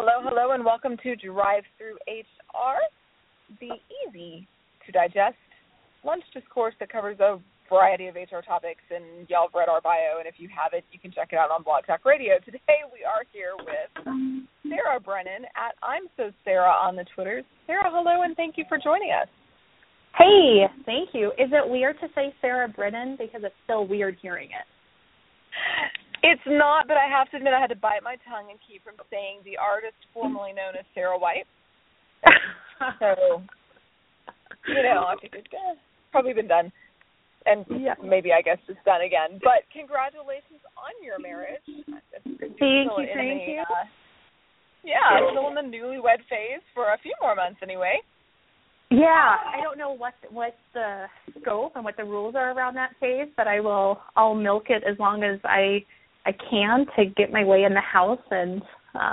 Hello, and welcome to Drive Through HR, the easy-to-digest lunch discourse that covers a variety of HR topics, and y'all have read our bio, and if you haven't, you can check it out on Blog Talk Radio. Today we are here with Sarah Brennan at I'm So Sarah on the Twitters. Sarah, hello, and thank you for joining us. Hey, thank you. Is it weird to say Sarah Brennan? Because it's still weird hearing it. It's not, but I have to admit I had to bite my tongue and keep from saying the artist formerly known as Sarah White. So, I figured probably been done. And maybe I guess it's done again. But congratulations on your marriage. Thank you. Still in the newlywed phase for a few more months anyway. Yeah, I don't know what the scope and what the rules are around that phase, but I'll milk it as long as I can to get my way in the house, and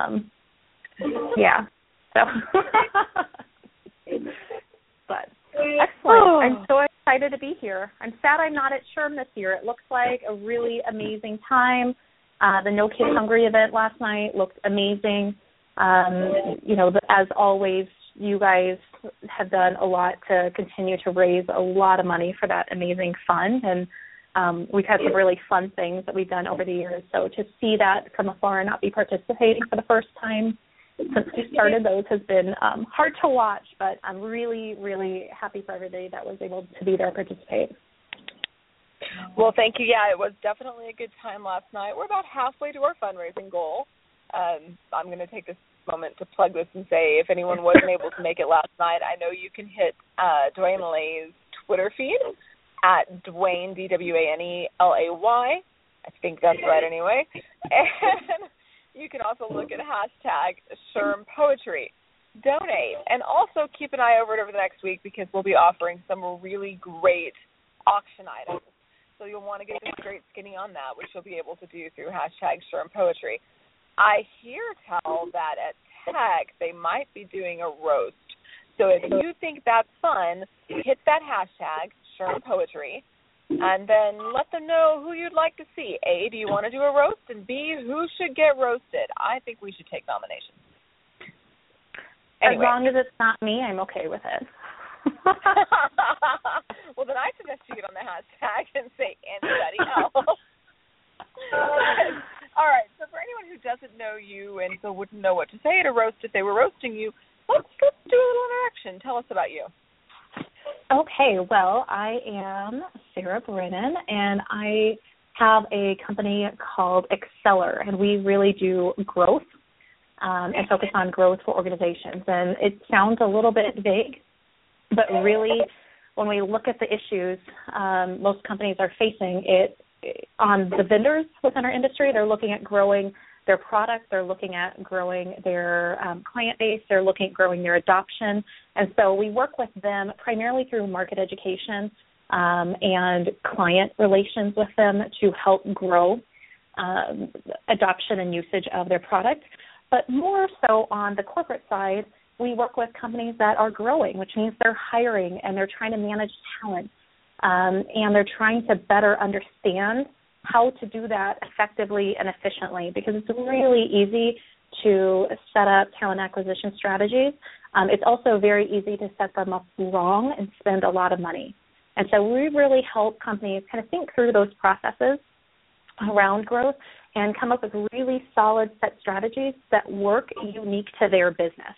so but excellent. I'm so excited to be here. I'm sad I'm not at SHRM this year. It looks like a really amazing time. The No Kid Hungry event last night looked amazing. As always, you guys have done a lot to continue to raise a lot of money for that amazing fund, and we've had some really fun things that we've done over the years. So to see that from afar and not be participating for the first time since we started those has been hard to watch, but I'm really, really happy for everybody that was able to be there and participate. Well, thank you. Yeah, it was definitely a good time last night. We're about halfway to our fundraising goal. I'm going to take this moment to plug this and say if anyone wasn't able to make it last night, I know you can hit Dwayne Lay's Twitter feed at Dwayne, DWANELAY. I think that's right anyway. And you can also look at hashtag SHRM Poetry. Donate. And also keep an eye over the next week because we'll be offering some really great auction items. So you'll want to get the straight skinny on that, which you'll be able to do through hashtag SHRM Poetry. I hear tell that at Tech they might be doing a roast. So if you think that's fun, hit that hashtag, SHRM Poetry, and then let them know who you'd like to see. A, do you want to do a roast? And B, who should get roasted? I think we should take nominations. Anyway. As long as it's not me, I'm okay with it. Well, then I suggest you get on the hashtag and say anybody else. All right, so for anyone who doesn't know you and so wouldn't know what to say at a roast if they were roasting you, let's do a little interaction. Tell us about you. Okay, well, I am Sarah Brennan, and I have a company called Exceller, and we really do growth and focus on growth for organizations. And it sounds a little bit vague, but really when we look at the issues most companies are facing, on the vendors within our industry, they're looking at growing their products, they're looking at growing their client base, they're looking at growing their adoption. And so we work with them primarily through market education and client relations with them to help grow adoption and usage of their product. But more so on the corporate side, we work with companies that are growing, which means they're hiring and they're trying to manage talent. And they're trying to better understand how to do that effectively and efficiently because it's really easy to set up talent acquisition strategies. It's also very easy to set them up wrong and spend a lot of money. And so we really help companies kind of think through those processes around growth and come up with really solid set strategies that work unique to their business.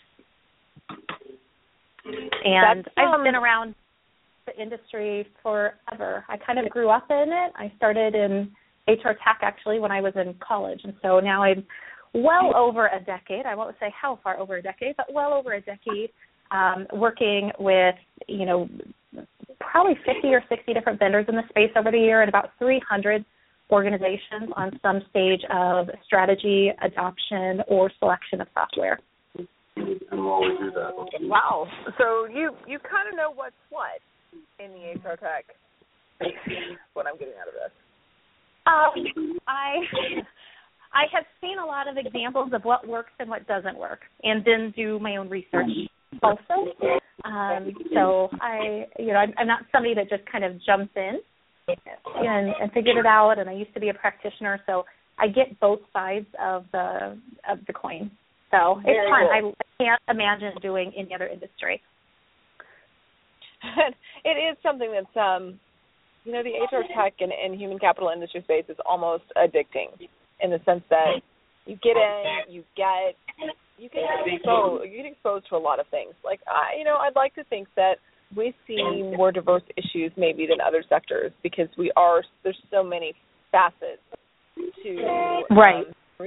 And I've been around the industry forever. I kind of grew up in it. I started in HR Tech actually when I was in college, and so now I'm well over a decade. I won't say how far over a decade, but well over a decade working with, probably 50 or 60 different vendors in the space over the year and about 300 organizations on some stage of strategy, adoption, or selection of software. Wow. So you kind of know what's what in the HR Tech. What I'm getting out of this. I have seen a lot of examples of what works and what doesn't work, and then do my own research also. So I'm not somebody that just kind of jumps in and figured it out. And I used to be a practitioner, so I get both sides of the coin. So Very it's fun. cool. I can't imagine doing any other industry. It is something that's, the HR tech and human capital industry space is almost addicting in the sense that you get in, you get exposed to a lot of things. Like, I'd like to think that we see more diverse issues maybe than other sectors because there's so many facets to right.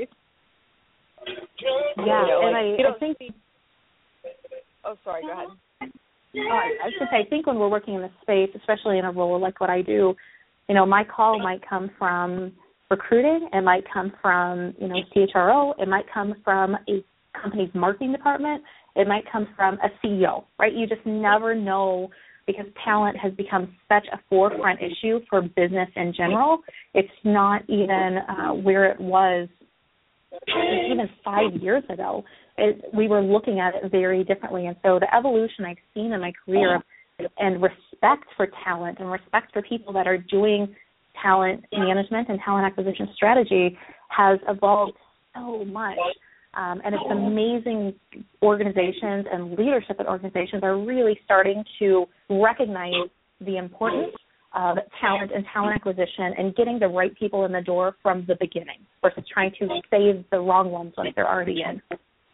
I think. Oh, sorry. Go ahead. I should say, I think when we're working in this space, especially in a role like what I do, my call might come from recruiting, it might come from, CHRO, it might come from a company's marketing department, it might come from a CEO, right? You just never know because talent has become such a forefront issue for business in general. It's not even where it was even 5 years ago. We were looking at it very differently. And so the evolution I've seen in my career and respect for talent and respect for people that are doing talent management and talent acquisition strategy has evolved so much. And it's amazing organizations and leadership at organizations are really starting to recognize the importance of talent and talent acquisition and getting the right people in the door from the beginning versus trying to save the wrong ones once they're already in.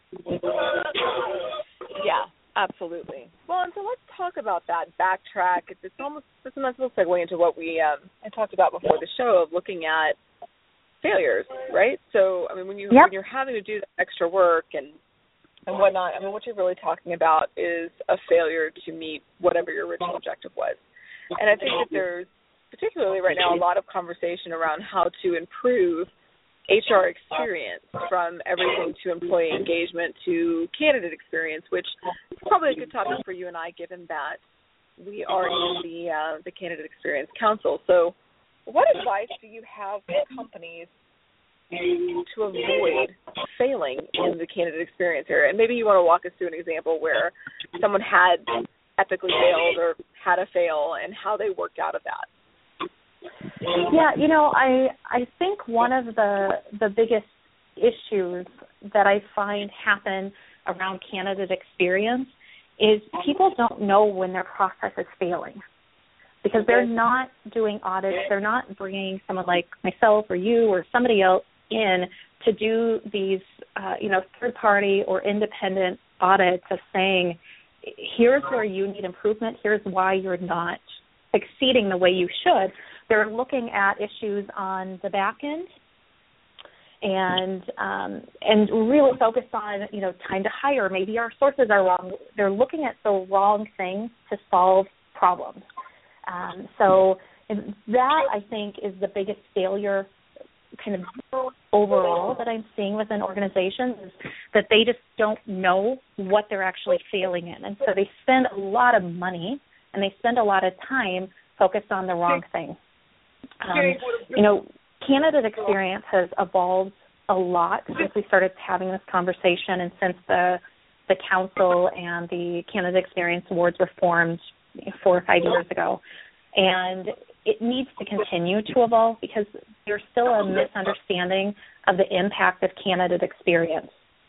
Yeah, absolutely. Well, and so let's talk about that. Backtrack. It's a nice little segue into what we I talked about before the show of looking at failures, right? So, when you're having to do the extra work and whatnot, what you're really talking about is a failure to meet whatever your original objective was. And I think that there's, particularly right now, a lot of conversation around how to improve HR experience, from everything to employee engagement to candidate experience, which is probably a good topic for you and I, given that we are in the Candidate Experience Council. So what advice do you have for companies to avoid failing in the candidate experience area? And maybe you want to walk us through an example where someone had epically failed or had a fail and how they worked out of that. Yeah, I think one of the biggest issues that I find happen around candidate experience is people don't know when their process is failing because they're not doing audits. They're not bringing someone like myself or you or somebody else in to do these, third-party or independent audits of saying, here's where you need improvement, here's why you're not succeeding the way you should. They're looking at issues on the back end and really focused on, time to hire. Maybe our sources are wrong. They're looking at the wrong things to solve problems. So that, I think, is the biggest failure kind of overall that I'm seeing within organizations is that they just don't know what they're actually failing in. And so they spend a lot of money and they spend a lot of time focused on the wrong thing. Candidate experience has evolved a lot since we started having this conversation and since the council and the Candidate Experience Awards were formed 4 or 5 years ago. And it needs to continue to evolve because there's still a misunderstanding of the impact of candidate experience.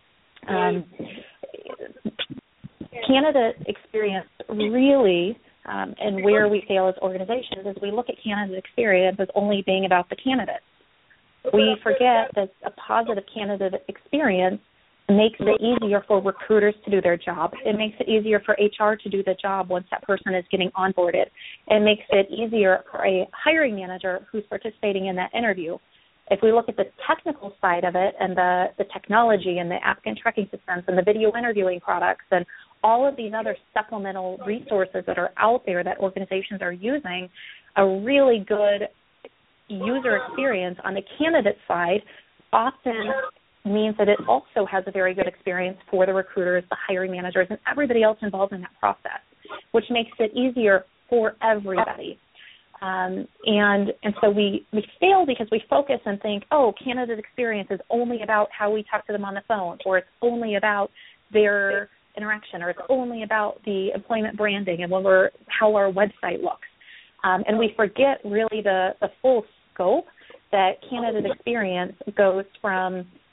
Candidate experience really, and where we fail as organizations, is we look at candidate experience as only being about the candidates. We forget that a positive candidate experience makes it easier for recruiters to do their job. It makes it easier for HR to do the job once that person is getting onboarded. It makes it easier for a hiring manager who's participating in that interview. If we look at the technical side of it and the technology and the applicant tracking systems and the video interviewing products and all of these other supplemental resources that are out there that organizations are using, a really good user experience on the candidate side often means that it also has a very good experience for the recruiters, the hiring managers, and everybody else involved in that process, which makes it easier for everybody. And so we fail because we focus and think, candidate experience is only about how we talk to them on the phone, or it's only about their interaction, or it's only about the employment branding and how our website looks. And we forget really the full scope that candidate experience goes from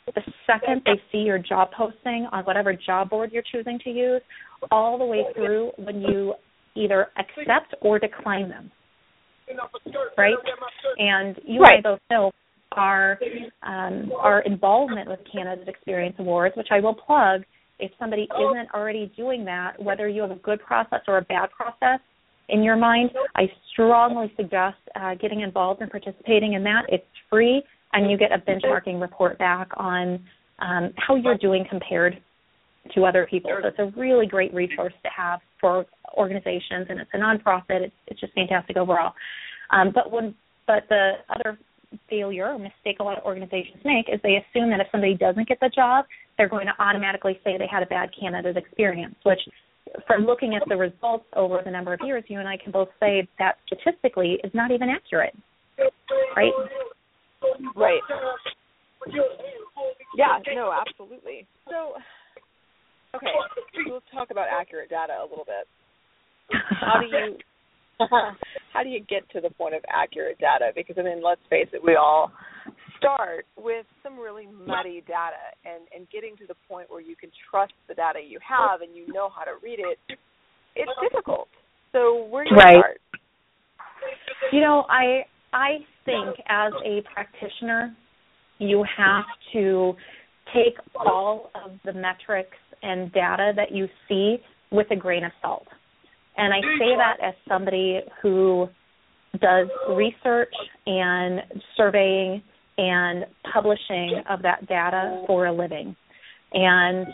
the second they see your job posting on whatever job board you're choosing to use, all the way through when you either accept or decline them, right? And you and I both know our involvement with Candidate Experience Awards, which I will plug, if somebody isn't already doing that, whether you have a good process or a bad process in your mind, I strongly suggest getting involved and participating in that. It's free, and you get a benchmarking report back on how you're doing compared to other people. So it's a really great resource to have for organizations, and it's a nonprofit. It's just fantastic overall. But the other failure or mistake a lot of organizations make is they assume that if somebody doesn't get the job, they're going to automatically say they had a bad candidate experience, which from looking at the results over the number of years, you and I can both say that statistically is not even accurate, right? Right. Yeah, no, absolutely. So, okay, let's talk about accurate data a little bit. How do you get to the point of accurate data? Because, I mean, let's face it, we all start with some really muddy data, and getting to the point where you can trust the data you have and you know how to read it, it's difficult. So where do you start? You know, I think as a practitioner, you have to take all of the metrics and data that you see with a grain of salt. And I say that as somebody who does research and surveying and publishing of that data for a living. And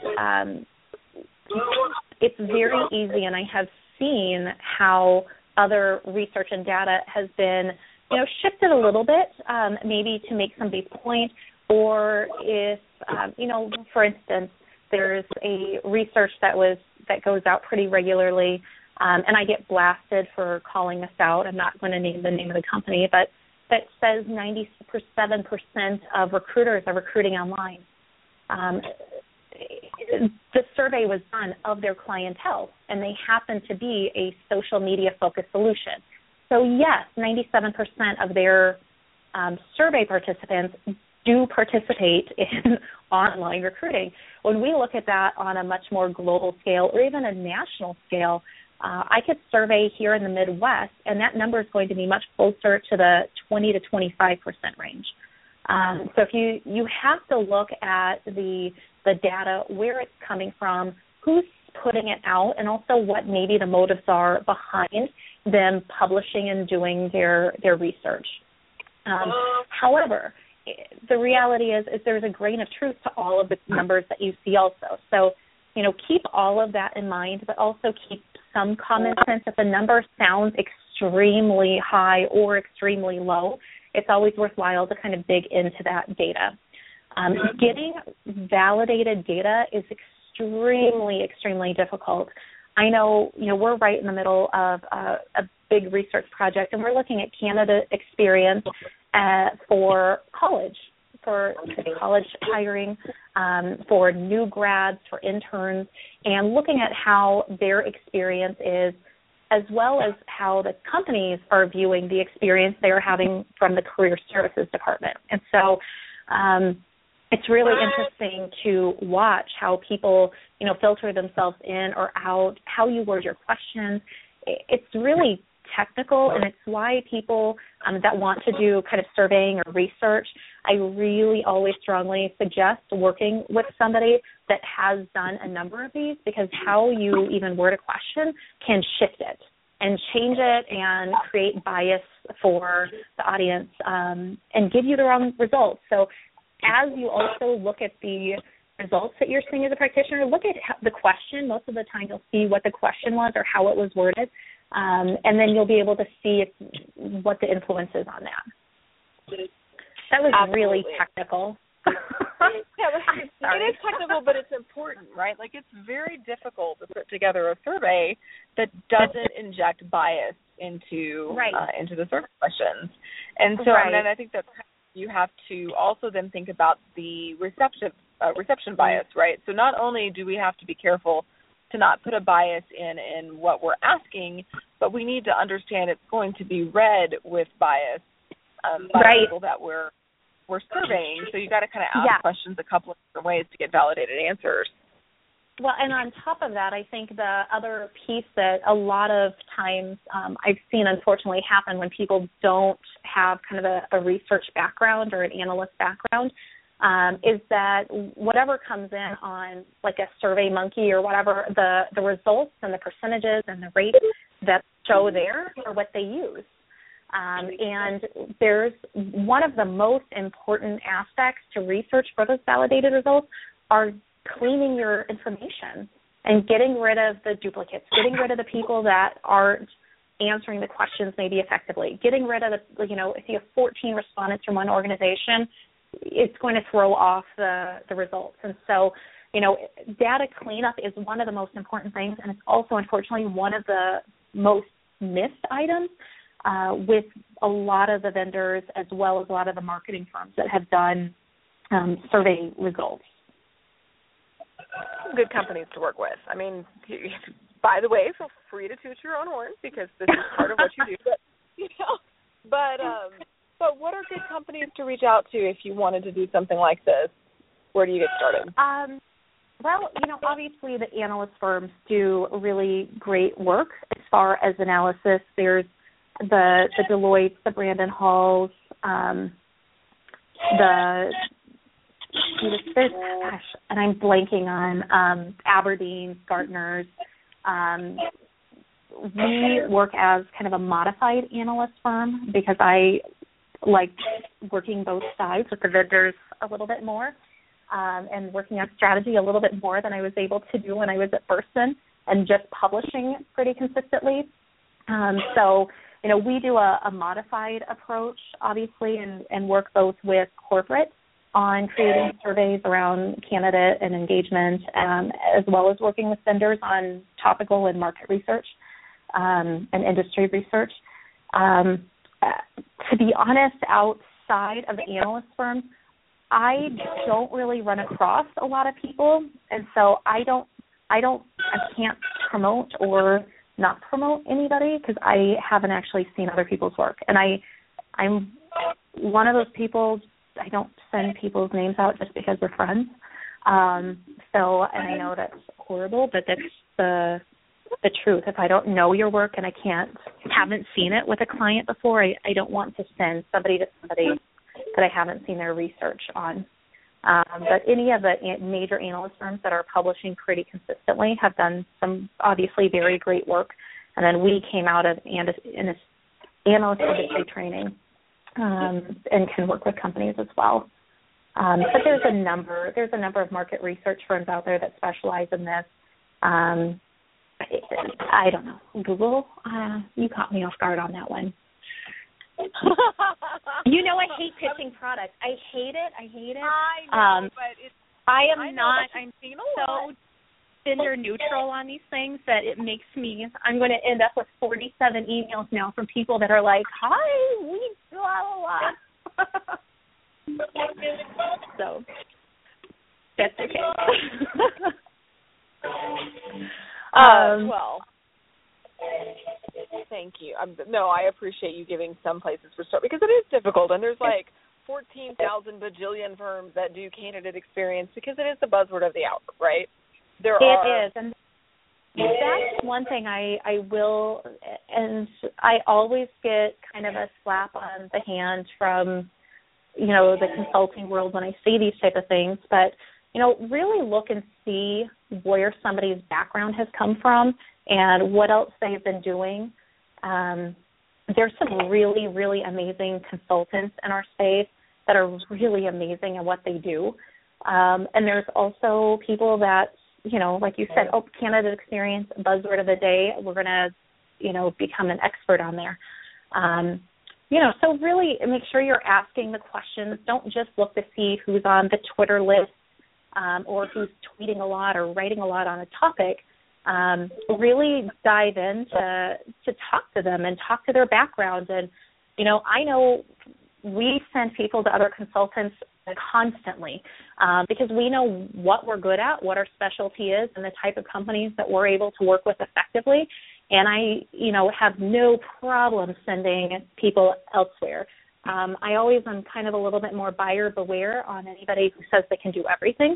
it's very easy, and I have seen how other research and data has been, shifted a little bit, maybe to make somebody's point, or if, for instance, there's a research that goes out pretty regularly, and I get blasted for calling this out. I'm not going to name the name of the company, but that says 97% of recruiters are recruiting online. The survey was done of their clientele, and they happen to be a social media-focused solution. So, yes, 97% of their survey participants do participate in online recruiting. When we look at that on a much more global scale or even a national scale, I could survey here in the Midwest, and that number is going to be much closer to the 20 to 25% range. So if you have to look at the data, where it's coming from, who's putting it out, and also what maybe the motives are behind them publishing and doing their research. However, the reality is there's a grain of truth to all of the numbers that you see also. So, keep all of that in mind, but also keep some common sense. If a number sounds extremely high or extremely low, it's always worthwhile to kind of dig into that data. Getting validated data is extremely, extremely difficult. I know, we're right in the middle of a big research project, and we're looking at candidate experience for college hiring, for new grads, for interns, and looking at how their experience is, as well as how the companies are viewing the experience they're having from the career services department. And so it's really interesting to watch how people, filter themselves in or out, how you word your questions. It's really technical, and it's why people that want to do kind of surveying or research, I really always strongly suggest working with somebody that has done a number of these, because how you even word a question can shift it and change it and create bias for the audience and give you the wrong results. So as you also look at the results that you're seeing as a practitioner, look at the question. Most of the time you'll see what the question was or how it was worded, and then you'll be able to see what the influence is on that. That was really technical. Yeah, it is technical, but it's important, right? Like, it's very difficult to put together a survey that doesn't inject bias into the survey questions. And so and then I think that you have to also then think about the reception bias, right? So not only do we have to be careful to not put a bias in what we're asking, but we need to understand it's going to be read with bias by people that we're we're surveying, so you got to kind of ask questions a couple of different ways to get validated answers. Well, and on top of that, I think the other piece that a lot of times I've seen unfortunately happen when people don't have kind of a research background or an analyst background is that whatever comes in on like a Survey Monkey or whatever, the results and the percentages and the rates that show there are what they use. And there's one of the most important aspects to research for those validated results are cleaning your information and getting rid of the duplicates, getting rid of the people that aren't answering the questions maybe effectively, getting rid of the, if you have 14 respondents from one organization, it's going to throw off the results. And so, data cleanup is one of the most important things, and it's also, unfortunately, one of the most missed items with a lot of the vendors as well as a lot of the marketing firms that have done survey results. Good companies to work with. I mean, by the way, feel free to toot your own horn because this is part of what you do. But what are good companies to reach out to if you wanted to do something like this? Where do you get started? Well, obviously the analyst firms do really great work as far as analysis. There's the Deloitte, the Brandon Halls, and I'm blanking on Aberdeen, Gartner's. We work as kind of a modified analyst firm because I like working both sides with the vendors a little bit more and working on strategy a little bit more than I was able to do when I was at Burson and just publishing pretty consistently. So, we do a modified approach, obviously, and work both with corporate on creating surveys around candidate and engagement, as well as working with vendors on topical and market research and industry research. To be honest, outside of the analyst firms, I don't really run across a lot of people, and so I can't promote or not promote anybody because I haven't actually seen other people's work. And I'm one of those people. I don't send people's names out just because we're friends. And I know that's horrible, but that's the truth. If I don't know your work and I haven't seen it with a client before, I don't want to send somebody to somebody that I haven't seen their research on. But any of the major analyst firms that are publishing pretty consistently have done some obviously very great work. And then we came out of analyst industry training and can work with companies as well. But there's a number of market research firms out there that specialize in this. I don't know. Google, you caught me off guard on that one. I hate pitching products. I hate it. I know, but I'm so gender neutral on these things that I'm going to end up with 47 emails now from people that are like, hi, we blah, blah, blah. So that's okay. Well, thank you. I appreciate you giving some places for start because it is difficult, and there's like 14,000 bajillion firms that do candidate experience because it is the buzzword of the hour, right? It is, and that's one thing I will, and I always get kind of a slap on the hand from, the consulting world when I see these type of things, but really look and see where somebody's background has come from and what else they've been doing. There's some really, really amazing consultants in our space that are really amazing at what they do. And there's also people that, like you said, candidate experience, buzzword of the day, we're going to, become an expert on there. So really make sure you're asking the questions. Don't just look to see who's on the Twitter list or who's tweeting a lot or writing a lot on a topic. Really dive in to talk to them and talk to their background. And, I know we send people to other consultants constantly because we know what we're good at, what our specialty is, and the type of companies that we're able to work with effectively. And I, have no problem sending people elsewhere. I always am kind of a little bit more buyer beware on anybody who says they can do everything.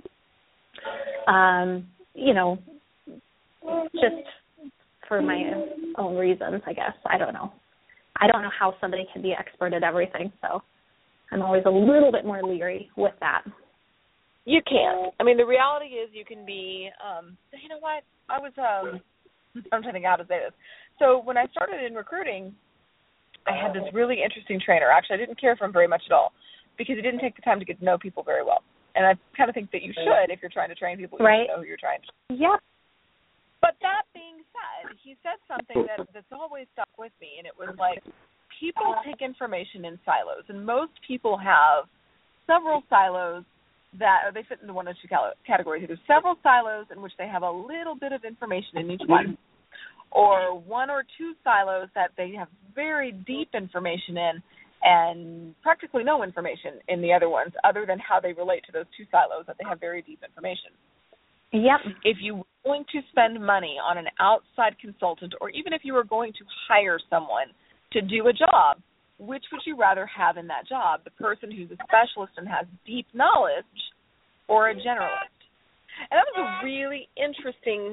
Just for my own reasons, I guess. I don't know. I don't know how somebody can be expert at everything, so I'm always a little bit more leery with that. You can. I mean, the reality is you can be, you know what, I'm trying to think how to say this. So when I started in recruiting, I had this really interesting trainer. Actually, I didn't care for him very much at all because he didn't take the time to get to know people very well. And I kind of think that you should if you're trying to train people. You should know who you're trying to train. Yeah. But that being said, he said something that's always stuck with me, and it was like people take information in silos, and most people have several silos that they fit into one of two categories. There's several silos in which they have a little bit of information in each one, or one or two silos that they have very deep information in and practically no information in the other ones other than how they relate to those two silos that they have very deep information. Yep. If you were going to spend money on an outside consultant, or even if you were going to hire someone to do a job, which would you rather have in that job? The person who's a specialist and has deep knowledge, or a generalist? And that was a really interesting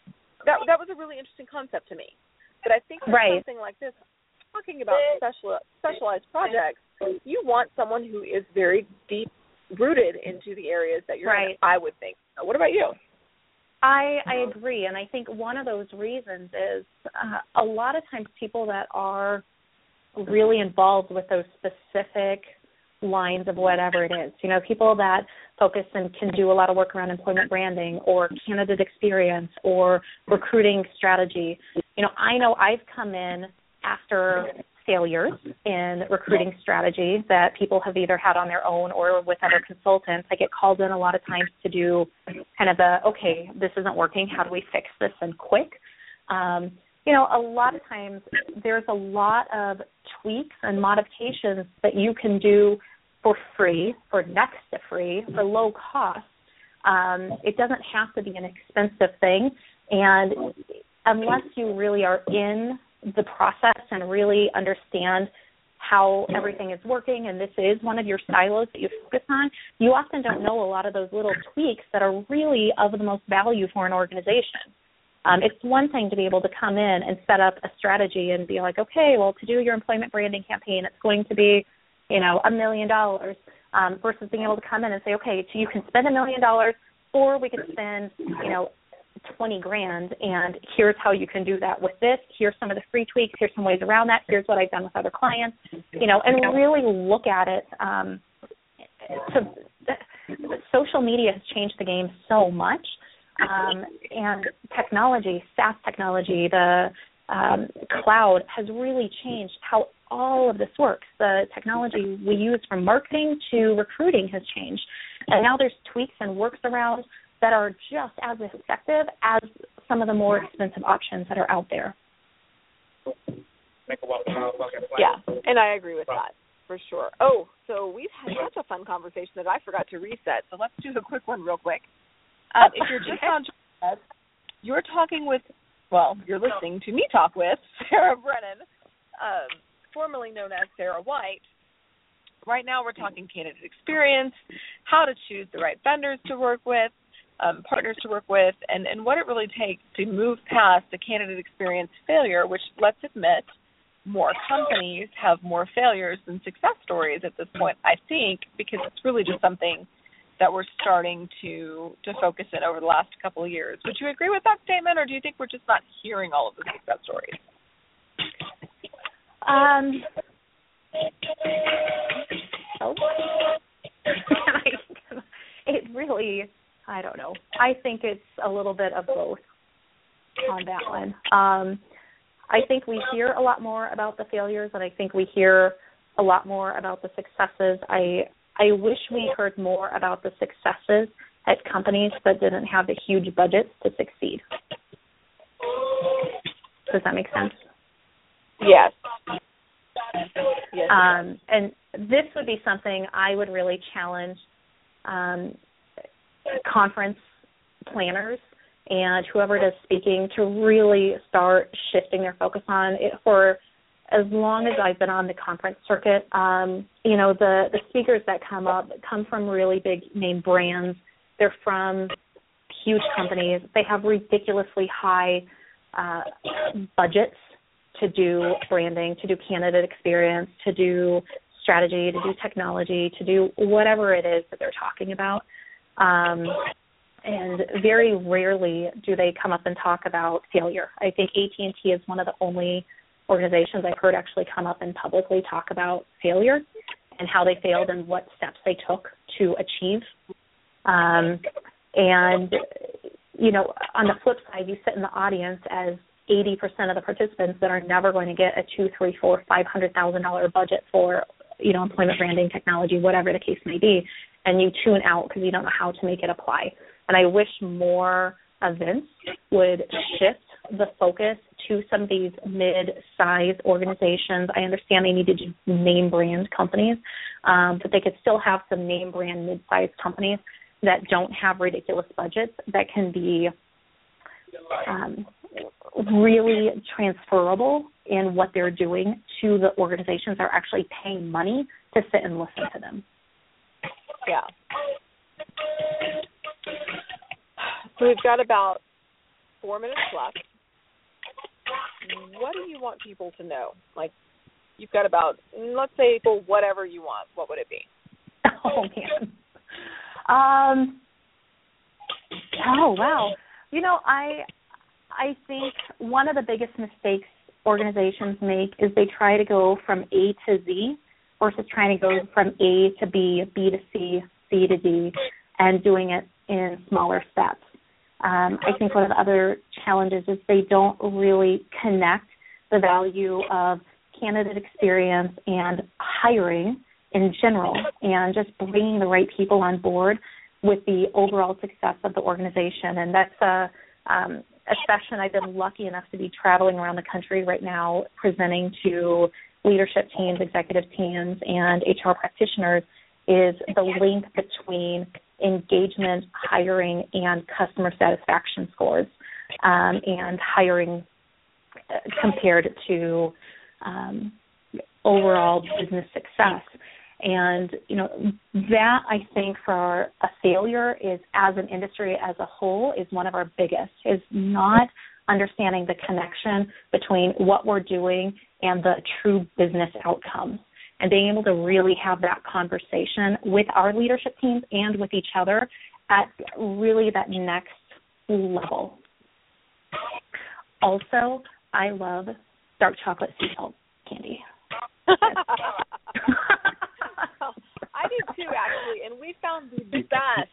concept to me. But I think for something like this, talking about specialized projects, you want someone who is very deep rooted into the areas that you're in, I would think. What about you? I agree, and I think one of those reasons is a lot of times people that are really involved with those specific lines of whatever it is, people that focus and can do a lot of work around employment branding or candidate experience or recruiting strategy. I know I've come in after failures in recruiting strategy that people have either had on their own or with other consultants. I get called in a lot of times to do kind of okay, this isn't working. How do we fix this and quick? A lot of times there's a lot of tweaks and modifications that you can do for free, for next to free, for low cost. It doesn't have to be an expensive thing. And unless you really are in the process and really understand how everything is working, and this is one of your silos that you focus on, you often don't know a lot of those little tweaks that are really of the most value for an organization. It's one thing to be able to come in and set up a strategy and be like, okay, well, to do your employment branding campaign, it's going to be, $1 million, versus being able to come in and say, okay, so you can spend $1 million, or we could spend, $20,000, and here's how you can do that with this. Here's some of the free tweaks. Here's some ways around that. Here's what I've done with other clients, and really look at it. Social media has changed the game so much. And technology, SaaS technology, the cloud has really changed how all of this works. The technology we use from marketing to recruiting has changed. And now there's tweaks and workarounds that are just as effective as some of the more expensive options that are out there. Yeah, and I agree with that, for sure. Oh, so we've had such a fun conversation that I forgot to reset, so let's do a quick one real quick. If you're just on us, you're listening to me talk with Sarah Brennan, formerly known as Sarah White. Right now we're talking candidate experience, how to choose the right vendors to work with, partners to work with, and what it really takes to move past the candidate experience failure, which, let's admit, more companies have more failures than success stories at this point, I think, because it's really just something that we're starting to focus in over the last couple of years. Would you agree with that statement, or do you think we're just not hearing all of the success stories? It really, I don't know. I think it's a little bit of both on that one. I think we hear a lot more about the failures, and I think we hear a lot more about the successes. I wish we heard more about the successes at companies that didn't have the huge budgets to succeed. Does that make sense? Yes. And this would be something I would really challenge conference planners and whoever does speaking to really start shifting their focus on it for as long as I've been on the conference circuit, the speakers that come up come from really big name brands. They're from huge companies. They have ridiculously high budgets to do branding, to do candidate experience, to do strategy, to do technology, to do whatever it is that they're talking about. And very rarely do they come up and talk about failure. I think AT&T is one of the only organizations I've heard actually come up and publicly talk about failure and how they failed and what steps they took to achieve. And, on the flip side, you sit in the audience as 80% of the participants that are never going to get a $200,000, $300,000, $400,000, $500,000 budget for, employment branding, technology, whatever the case may be, and you tune out because you don't know how to make it apply. And I wish more events would shift the focus to some of these mid-sized organizations. I understand they need to do name brand companies, but they could still have some name brand mid-sized companies that don't have ridiculous budgets that can be really transferable in what they're doing to the organizations that are actually paying money to sit and listen to them. Yeah. So we've got about 4 minutes left. What do you want people to know? Like, you've got about, let's say, for whatever you want, what would it be? Oh, man. Wow. I think one of the biggest mistakes organizations make is they try to go from A to Z versus trying to go from A to B, B to C, C to D, and doing it in smaller steps. I think one of the other challenges is they don't really connect the value of candidate experience and hiring in general and just bringing the right people on board with the overall success of the organization. And that's a session I've been lucky enough to be traveling around the country right now presenting to leadership teams, executive teams, and HR practitioners is the link between engagement, hiring, and customer satisfaction scores, and hiring compared to overall business success. And, that I think for a failure is, as an industry as a whole, is one of our biggest, is not understanding the connection between what we're doing and the true business outcomes, and being able to really have that conversation with our leadership teams and with each other at really that next level. Also, I love dark chocolate sea salt candy. I do too, actually, and we found the best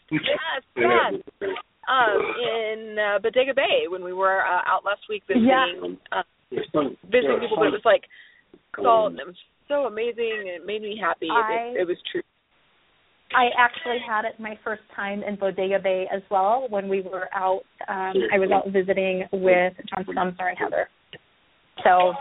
in Bodega Bay when we were out last week visiting people. But it was like salt, and it was so amazing, and it made me happy. It was true. I actually had it my first time in Bodega Bay as well when we were out. I was out visiting with John Sumser and Heather. So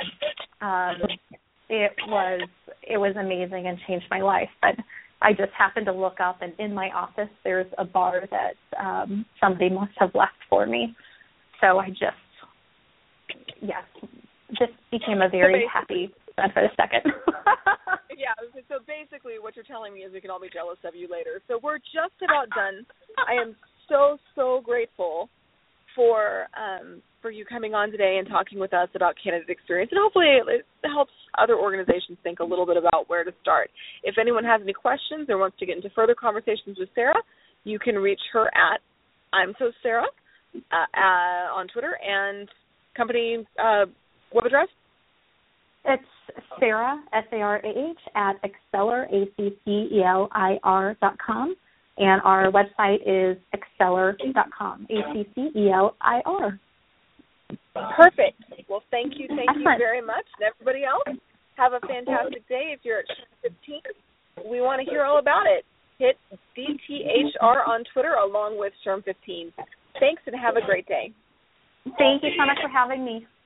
it was amazing and changed my life. But I just happened to look up, and in my office there's a bar that somebody must have left for me. So I just became a very happy man for a second. Yeah, so basically what you're telling me is we can all be jealous of you later. So we're just about done. I am so grateful for you coming on today and talking with us about candidate experience, and hopefully it helps other organizations think a little bit about where to start. If anyone has any questions or wants to get into further conversations with Sarah, you can reach her at I'm So Sarah on Twitter, and company web address? It's Sarah, SARAH, at Acceler, ACCELIR.com. And our website is acceler.com, ACCELIR. Perfect. Well, thank you very much. And everybody else, have a fantastic day. If you're at SHRM 15, we want to hear all about it. Hit DTHR on Twitter along with SHRM 15. Thanks, and have a great day. Thank you so much for having me.